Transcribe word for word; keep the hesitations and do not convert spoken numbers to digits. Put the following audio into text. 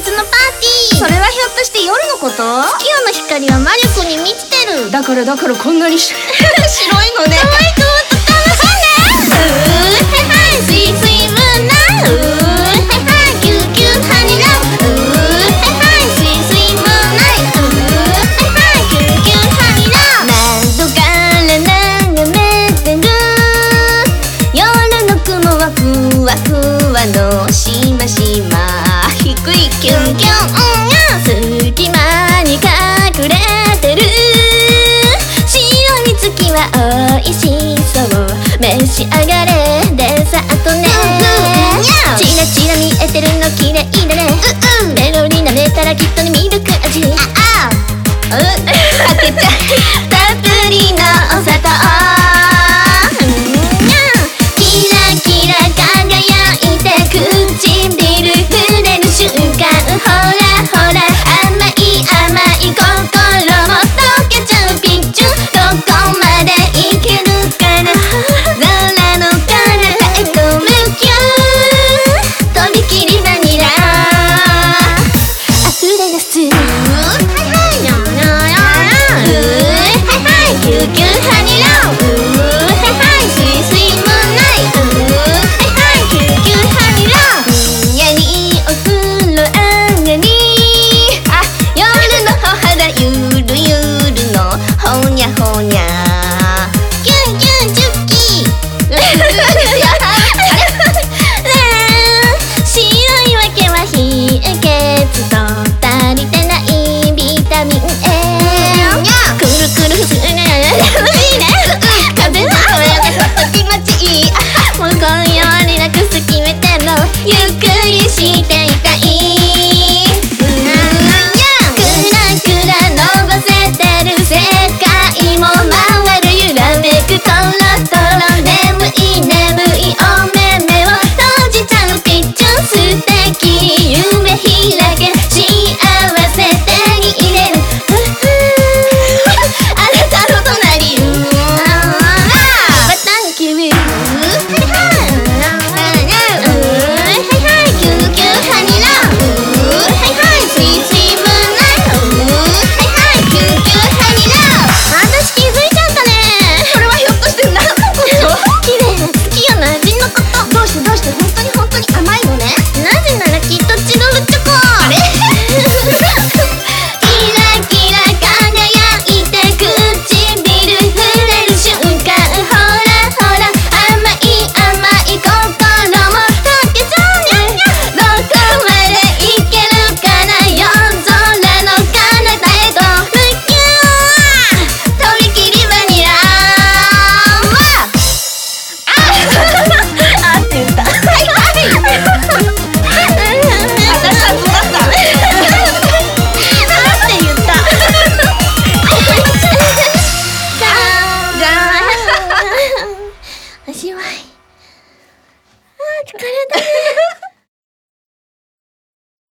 日のパーティー。それはひょっとして夜のこと？月夜の光は魔力に満ちてる。 だからだからこんなに白いのね。 可愛くもっと楽しんで。うーはいはいスイスイムーンナー。うーはいはいキューキューハニラ。うーはいはいスイスイムーンナイ。うーはいはいキューキューハニラ。窓から眺めてる夜の雲はふわふわのしましま低いキュンキュンが隙間に隠れてる。白い月はおいしそう召し上がれデザートね。チラチラ見えてるの綺麗だね。メロに舐めたらきっとねミルク味。ああ当てちゃうたっぷりのお砂糖。キラキラ輝いて唇触れる瞬間。ほらほら甘い甘い心も溶けちゃうピッチュ。どこまでいけるかな空の彼方へ飛ぶキューとびきりバニラ溢れ出す。はいはいヨーヨーヨーヨー。うーはいはいキューキューハニラ。うーはいはいスイスイムーンナイ。うーはいはいキューキューハニラ。ひんやりお風呂上がり。あ夜のお肌ゆるゆるのほにゃほにゃキュンキュンチュッキー。白いわけは冷え血と足りてないビタミン A。 くるくるふすが楽しいね。風の爽やかさと気持ちいい。もう今夜はリラックス決めてもゆっくりしていたい。クラクラ伸ばせてる世界も回る揺らめくトロトロ。眠い眠いお目目を閉じちゃうピッチュ。素敵夢開け幸せ手に入れる。ふふあなたの隣。うーバタンキュー。はいはいはいはいキューキューハニラ。うーはいはいスイスイムーンナイ。うーはいはいキューキューハニラ。私気づいちゃったね。これはひょっとして何のこと？綺麗な月夜の味のこと。どうしてどうして本当に本当に甘いのね。なぜならきっとチロルチョコ。あれキラキラ輝いて唇触れる瞬間。ほらほら甘い甘い心も溶けちゃうね。どこまでいけるかな夜空の彼方へとむきゅーとびきりバニラ。わああって言った。はいはい私はそうだった。あって言った。じゃあじゃあおしまい。あー疲れたね。